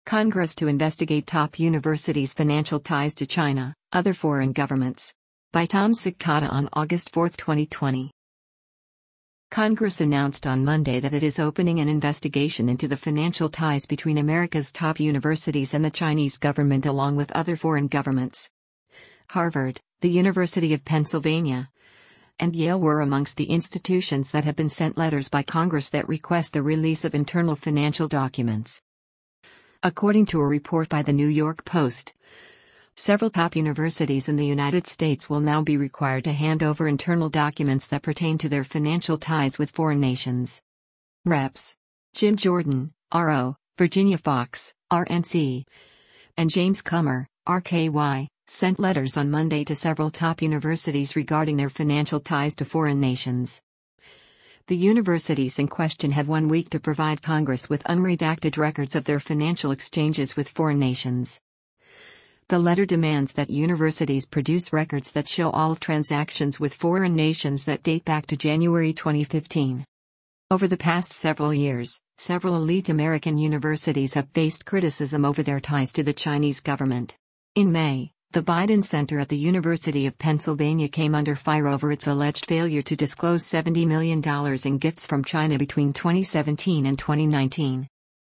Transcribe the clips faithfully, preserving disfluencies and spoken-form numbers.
Congress to investigate top universities' financial ties to China, other foreign governments. By Tom Sikata on August fourth, twenty twenty. Congress announced on Monday that it is opening an investigation into the financial ties between America's top universities and the Chinese government along with other foreign governments. Harvard, the University of Pennsylvania, and Yale were amongst the institutions that have been sent letters by Congress that request the release of internal financial documents. According to a report by the New York Post, several top universities in the United States will now be required to hand over internal documents that pertain to their financial ties with foreign nations. Reps Jim Jordan, R O, Virginia Fox, R N C, and James Comer, R K Y, sent letters on Monday to several top universities regarding their financial ties to foreign nations. The universities in question had one week to provide Congress with unredacted records of their financial exchanges with foreign nations. The letter demands that universities produce records that show all transactions with foreign nations that date back to January twenty fifteen. Over the past several years, several elite American universities have faced criticism over their ties to the Chinese government. In May, the Biden Center at the University of Pennsylvania came under fire over its alleged failure to disclose seventy million dollars in gifts from China between twenty seventeen and twenty nineteen.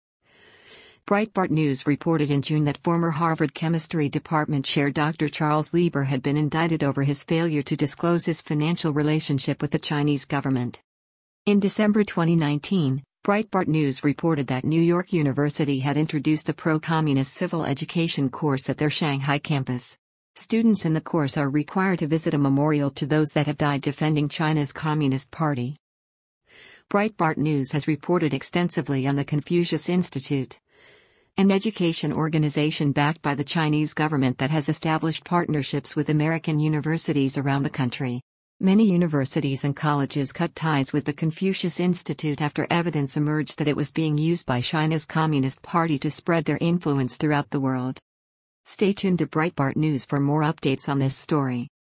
Breitbart News reported in June that former Harvard Chemistry Department Chair Doctor Charles Lieber had been indicted over his failure to disclose his financial relationship with the Chinese government. In December twenty nineteen, Breitbart News reported that New York University had introduced a pro-communist civil education course at their Shanghai campus. Students in the course are required to visit a memorial to those that have died defending China's Communist Party. Breitbart News has reported extensively on the Confucius Institute, an education organization backed by the Chinese government that has established partnerships with American universities around the country. Many universities and colleges cut ties with the Confucius Institute after evidence emerged that it was being used by China's Communist Party to spread their influence throughout the world. Stay tuned to Breitbart News for more updates on this story.